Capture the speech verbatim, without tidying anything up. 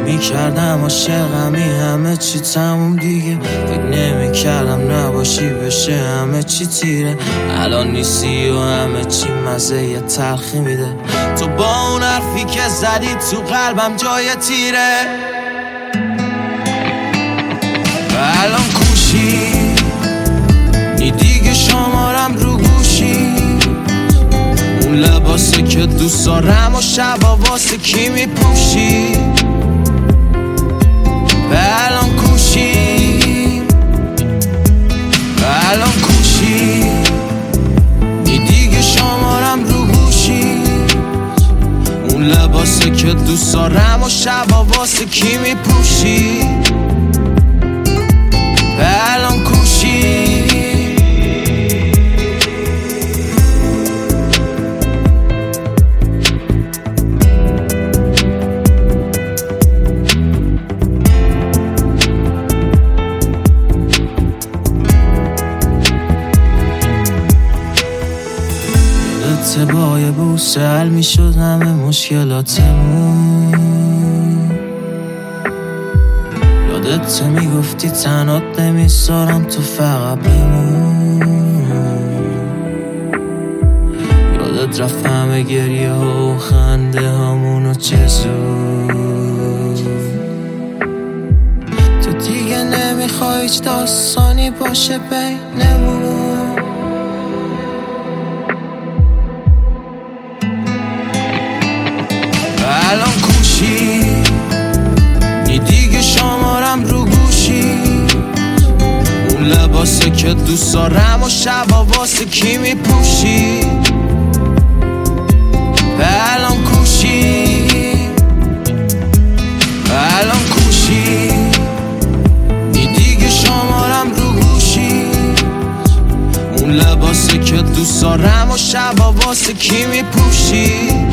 میکردم عاشقمی همه چی تموم دیگه، فکر نمیکردم نباشی بشه همه چی تیره. الان نیستی و همه چی مزه یه تلخی میده، تو با اون حرفی که زدی تو قلبم جای تیره. و الان کوشی نی دیگه شمارم رو گوشی، اون لباسه که دوست دارم و شبا واسه کی میپوشی. و الان کوشی و الان کوشی نی دیگه شمارم رو گوشی، اون لباسه که دوست دارم و شبا واسه کی میپوشی. و الان کوشی یادت با یه بوسه حل میشد همه مشکلاتمون، یادت میگفتی تنات نمیذارم تو فقط بمون، یادت رفت همه گریه ها و خنده هامونو چه زود، تو دیگه نمیخوای هیچ داستانی باشه بینمون. و الان کوشی نی دیگه شمارم رو گوشی، اون لباسه که دوست دارم و شبا واسه کی میپوشی. و الان کوشی و الان کوشی نی دیگه شمارم رو گوشی، اون لباسه که دوست دارم و شبا واسه کی میپوشی.